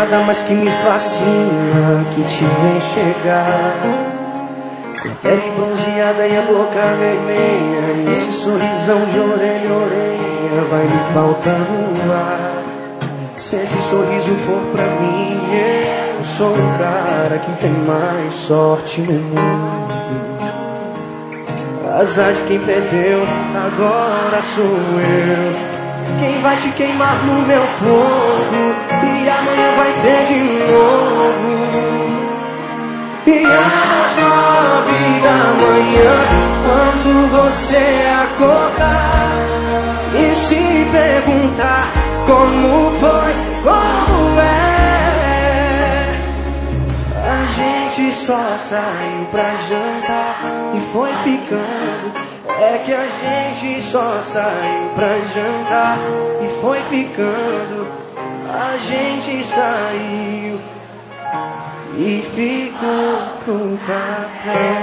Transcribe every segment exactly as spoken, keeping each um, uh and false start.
nada mais que me fascina que te ver chegar. Com a pele bronzeada e a boca vermelha, e esse sorrisão de orelha a orelha vai me faltando ar. Se esse sorriso for pra mim, eu sou o cara que tem mais sorte no mundo. Azar de quem perdeu, agora sou eu. Quem vai te queimar no meu fogo, e amanhã vai ter de novo. E às nove da manhã, quando você acordar e se perguntar como foi, como é, a gente só saiu pra jantar e foi ficando. É que a gente só saiu pra jantar e foi ficando. A gente saiu e ficou pro café.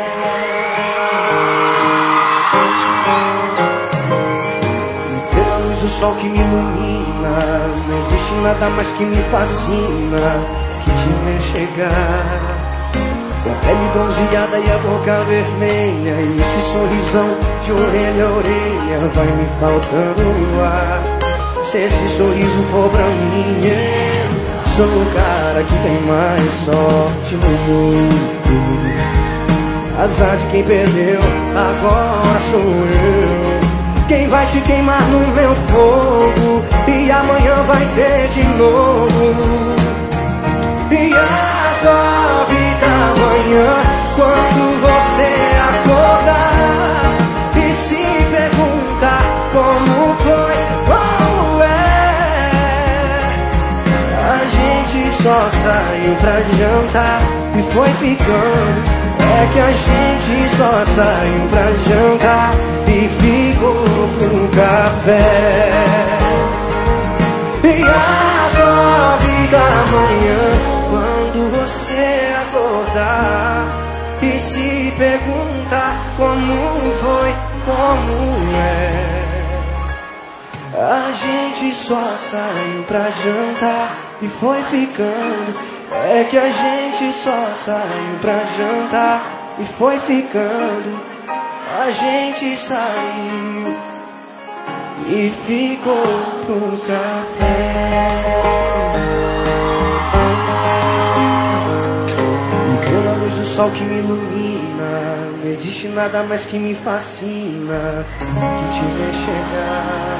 E pela luz do sol que me ilumina, não existe nada mais que me fascina que te ver chegar. Com a pele bronzeada e a boca vermelha, e esse sorrisão de orelha a orelha vai me faltando ar. Se esse sorriso for pra mim, eu sou o cara que tem mais sorte no mundo. Azar de quem perdeu, agora sou eu. Quem vai te queimar no meu fogo, e amanhã vai ter de novo. E às nove da manhã, quando você acordar e se perguntar como foi, como é, a gente só saiu pra jantar e foi ficando. É que a gente só saiu pra jantar e ficou pro café. E às nove da manhã, quando você acordar e se perguntar como foi, como é, a gente só saiu pra jantar e foi ficando. É que a gente só saiu pra jantar e foi ficando. A gente saiu e ficou pro café. Pela luz do sol que me ilumina, não existe nada mais que me fascina que te ver chegar.